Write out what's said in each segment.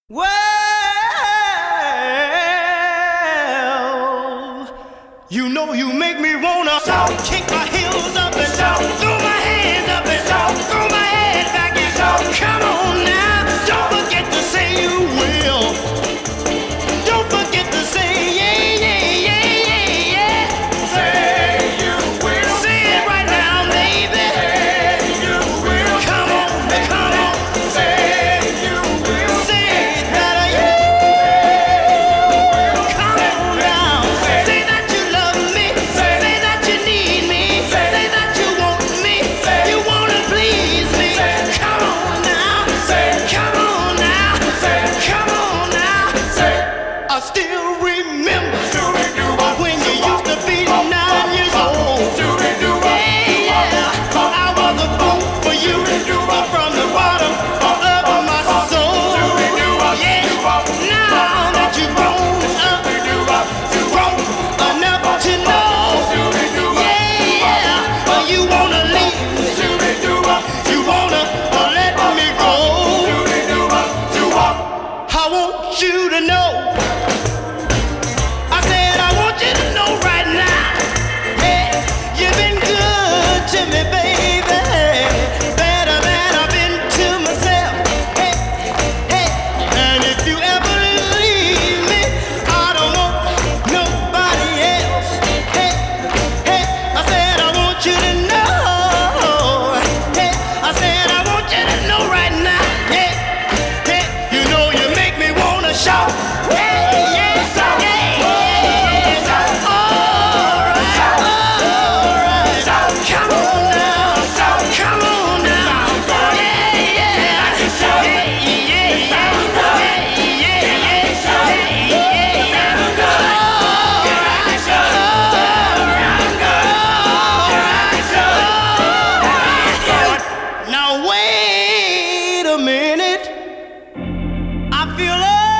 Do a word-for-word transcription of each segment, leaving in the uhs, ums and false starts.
Well, you know you make me wanna shout, kick my heels up and shout, throw my hands up and shout, throw my head back and shout. Come on now, don't forget to say you will. Don't forget to say yeah, yeah, yeah, yeah, yeah. Say you will. Say it right now, baby. Say you will. Come on, come on. Say you will. Say it better, yeah. Come on now. Say that you love me. Say that you need me. Say that you want me. You wanna please me. Come on now. Come on now. Come on now. I still remember when you used to be nine years old. Yeah, I was a fool for you from the bottom of my soul. Yeah, now that you've grown up, grown enough to know. Yeah, you wanna leave me. You wanna let me go. I want you to know. I said I want you to know right now. Hey, you've been good to me, baby. Better than I've been to myself. Hey, hey, and if you ever leave me, I don't want nobody else. Hey, hey, I said I want you to know. Hey, I said I want you to know right now. Hey, hey, you know you make me wanna shout. Hey, yeah, yeah, yeah. All right, all right. Come on now, come on now. Yeah, yeah, yeah, yeah, now wait a minute. I feel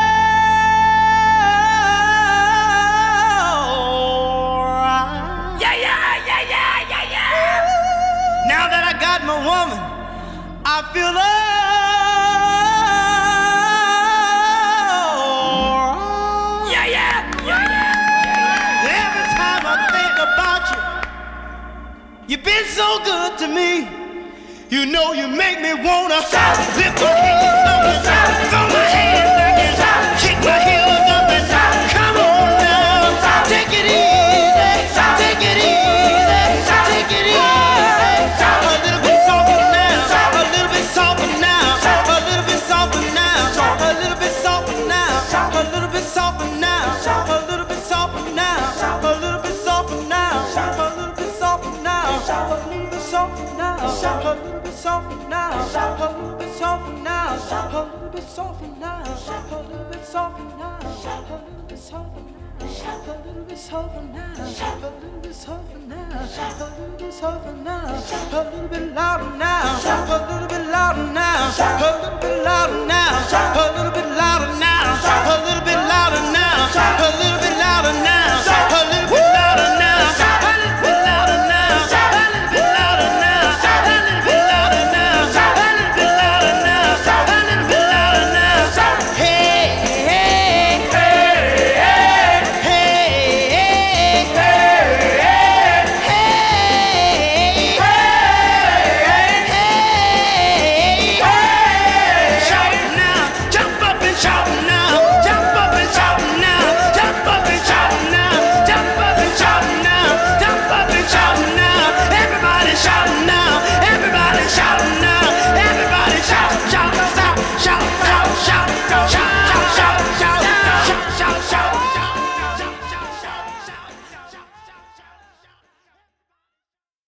alright. Yeah, yeah, yeah, yeah, yeah, yeah. Now that I got my woman, I feel alright. Yeah, yeah, yeah, yeah. Every time I think about you, you've been so good to me. You know you make me wanna shout, lift my hands up and shout, throw my hands back and shout, kick my heels up and shout. Come on now, take it easy, take it easy, take it easy. A little bit softer now, a little bit softer now, a little bit softer now, a little bit softer now, a little bit softer now, a little bit softer now, a little bit softer now, a little bit softer now, a little bit softer now, a little bit softer now, a little bit softer now, a little bit softer now, a little bit softer now, a little bit softer now. A little bit softer now, a little bit softer now, a little bit softer now, a little bit louder now, a little bit louder now, a little bit louder now, a little